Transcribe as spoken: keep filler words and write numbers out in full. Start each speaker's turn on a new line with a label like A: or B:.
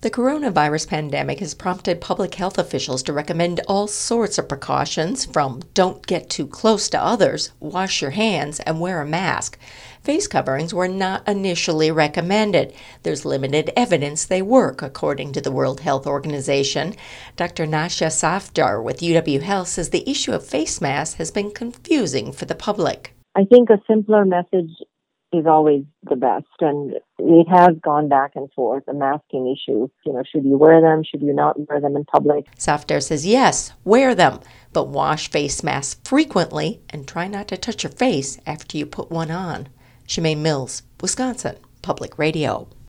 A: The coronavirus pandemic has prompted public health officials to recommend all sorts of precautions, from don't get too close to others, wash your hands, and wear a mask. Face coverings were not initially recommended. There's limited evidence they work, according to the World Health Organization. Doctor Nasha Safdar with U W Health says the issue of face masks has been confusing for the public.
B: I think a simpler message is always the best, and it has gone back and forth, a masking issue. You know, should you wear them? Should you not wear them in public?
A: Safdar says yes, wear them, but wash face masks frequently and try not to touch your face after you put one on. Shemaine Mills, Wisconsin Public Radio.